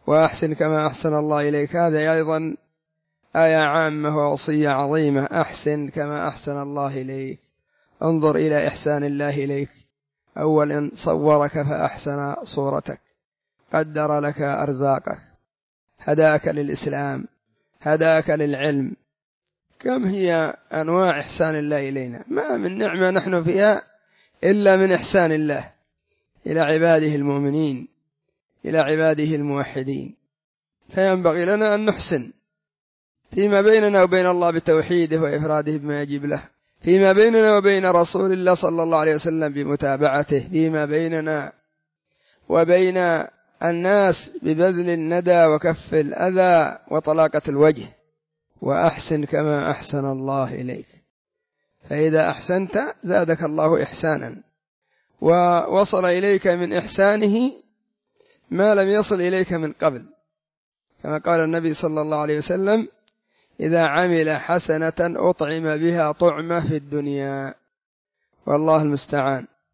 وأحسن كما أحسن الله إليك، هذا أيضا آية عامة ووصية عظيمة. أحسن كما أحسن الله إليك، انظر إلى إحسان الله إليك. أولا صورك فأحسن صورتك، قدر لك أرزاقك، هداك للإسلام، هداك للعلم. كم هي أنواع إحسان الله إلينا، ما من نعمة نحن فيها إلا من إحسان الله إلى عباده المؤمنين، إلى عباده الموحدين. فينبغي لنا أن نحسن فيما بيننا وبين الله بتوحيده وإفراده بما يجب له، فيما بيننا وبين رسول الله صلى الله عليه وسلم بمتابعته، فيما بيننا وبين الناس ببذل الندى وكف الأذى وطلاقة الوجه. وأحسن كما أحسن الله إليك، فإذا أحسنت زادك الله إحسانا، ووصل إليك من إحسانه ما لم يصل إليك من قبل، كما قال النبي صلى الله عليه وسلم: إذا عمل حسنة أطعم بها طعمة في الدنيا. والله المستعان.